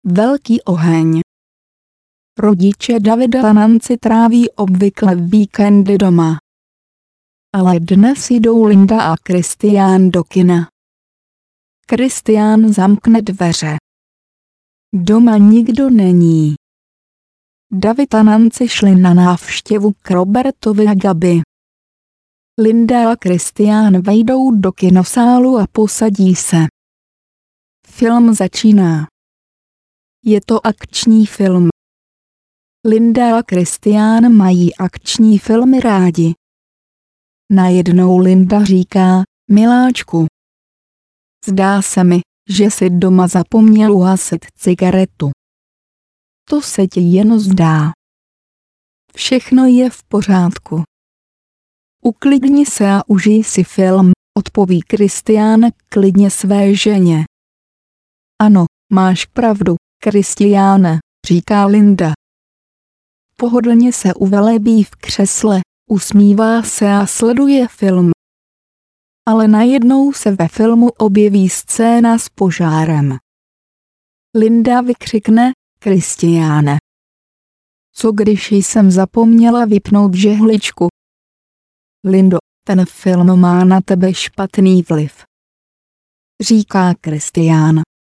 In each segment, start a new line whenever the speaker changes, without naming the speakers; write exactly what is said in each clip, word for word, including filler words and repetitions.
Velký oheň. Rodiče Davida a Nancy tráví obvykle víkendy doma. Ale dnes jdou Linda a Kristián do kina. Kristián zamkne dveře. Doma nikdo není. David a Nancy šli na návštěvu k Robertovi a Gabi. Linda a Kristián vejdou do kinosálu a posadí se. Film začíná. Je to akční film. Linda a Kristián mají akční filmy rádi. Najednou Linda říká: miláčku, zdá se mi, že jsi doma zapomněl uhasit cigaretu. To se ti jen zdá. Všechno je v pořádku. Uklidni se a užij si film, odpoví Kristián klidně své ženě. Ano, máš pravdu, Kristiáne, říká Linda. Pohodlně se uvelebí v křesle, usmívá se a sleduje film. Ale najednou se ve filmu objeví scéna s požárem. Linda vykřikne: Kristiáne, co když jsem zapomněla vypnout žehličku? Lindo, ten film má na tebe špatný vliv, říká Kristián.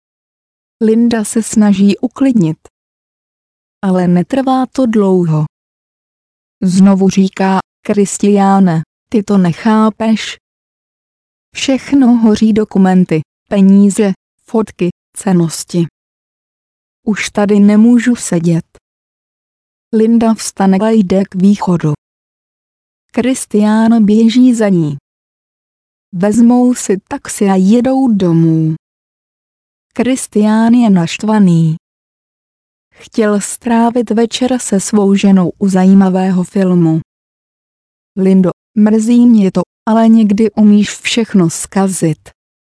Linda se snaží uklidnit. Ale netrvá to dlouho. Znovu říká: Kristiáne, ty to nechápeš. Všechno hoří, dokumenty, peníze, fotky, cennosti. Už tady nemůžu sedět. Linda vstane a jde k východu. Kristián běží za ní. Vezmou si taxi a jedou domů. Kristián je naštvaný. Chtěl strávit večer se svou ženou u zajímavého filmu. Lindo, mrzí mě to, ale někdy umíš všechno zkazit.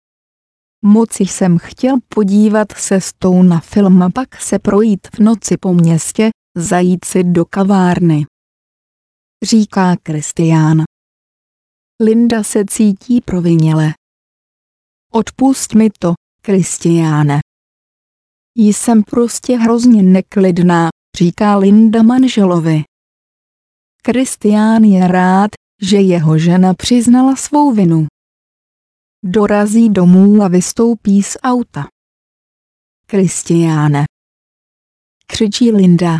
Moc jsem chtěl podívat se s tou na film a pak se projít v noci po městě, zajít si do kavárny, říká Kristián. Linda se cítí proviněle. Odpusť mi to, Kristiáne. Jsem prostě hrozně neklidná, říká Linda manželovi. Kristián je rád, že jeho žena přiznala svou vinu. Dorazí domů a vystoupí z auta. Kristiáne, křičí Linda.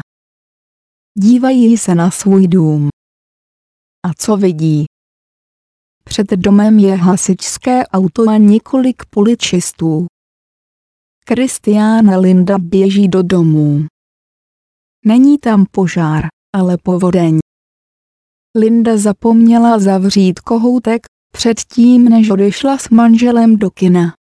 Dívají se na svůj dům. A co vidí? Před domem je hasičské auto a několik policistů. Kristián a Linda běží do domů. Není tam požár, ale povodeň. Linda zapomněla zavřít kohoutek předtím, než odešla s manželem do kina.